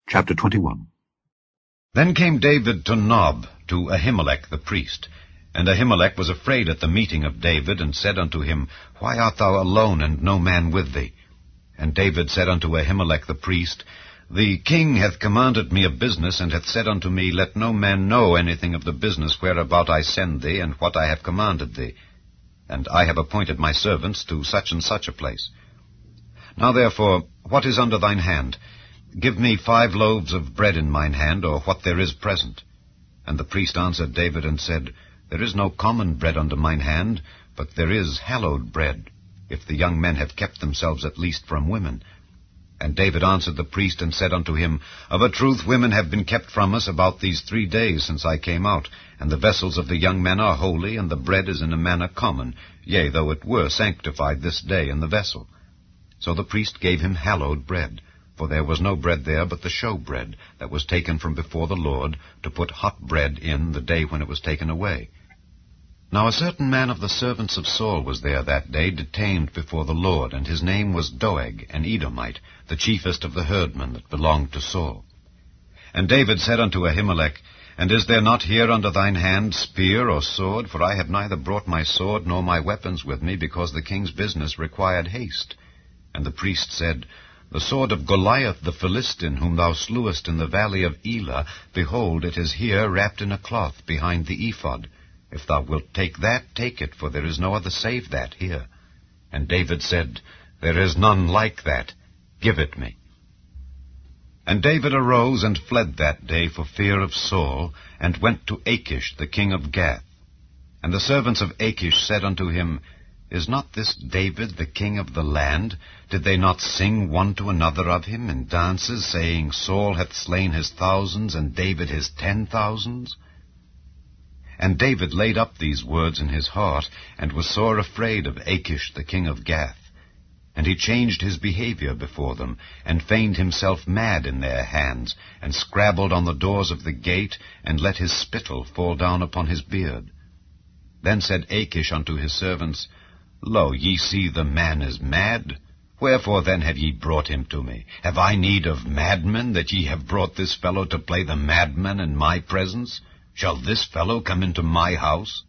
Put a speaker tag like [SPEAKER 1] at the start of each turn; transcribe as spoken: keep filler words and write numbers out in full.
[SPEAKER 1] Chapter twenty-one.
[SPEAKER 2] Then came David to Nob, to Ahimelech the priest. And Ahimelech was afraid at the meeting of David, and said unto him, Why art thou alone, and no man with thee? And David said unto Ahimelech the priest, The king hath commanded me a business, and hath said unto me, Let no man know anything of the business whereabout I send thee, and what I have commanded thee. And I have appointed my servants to such and such a place. Now therefore, what is under thine hand? Give me five loaves of bread in mine hand, or what there is present. And the priest answered David and said, There is no common bread under mine hand, but there is hallowed bread, if the young men have kept themselves at least from women. And David answered the priest and said unto him, Of a truth women have been kept from us about these three days since I came out, and the vessels of the young men are holy, and the bread is in a manner common, yea, though it were sanctified this day in the vessel. So the priest gave him hallowed bread. For there was no bread there but the show bread, that was taken from before the Lord, to put hot bread in the day when it was taken away. Now a certain man of the servants of Saul was there that day, detained before the Lord, and his name was Doeg, an Edomite, the chiefest of the herdmen that belonged to Saul. And David said unto Ahimelech, And is there not here under thine hand spear or sword? For I have neither brought my sword nor my weapons with me, because the king's business required haste. And the priest said, The sword of Goliath the Philistine, whom thou slewest in the valley of Elah, behold, it is here wrapped in a cloth behind the ephod. If thou wilt take that, take it, for there is no other save that here. And David said, There is none like that. Give it me. And David arose and fled that day for fear of Saul, and went to Achish the king of Gath. And the servants of Achish said unto him, Is not this David the king of the land? Did they not sing one to another of him in dances, saying, Saul hath slain his thousands, and David his ten thousands? And David laid up these words in his heart, and was sore afraid of Achish the king of Gath. And he changed his behavior before them, and feigned himself mad in their hands, and scrabbled on the doors of the gate, and let his spittle fall down upon his beard. Then said Achish unto his servants, Lo, ye see the man is mad. Wherefore then have ye brought him to me? Have I need of madmen, that ye have brought this fellow to play the madman in my presence? Shall this fellow come into my house?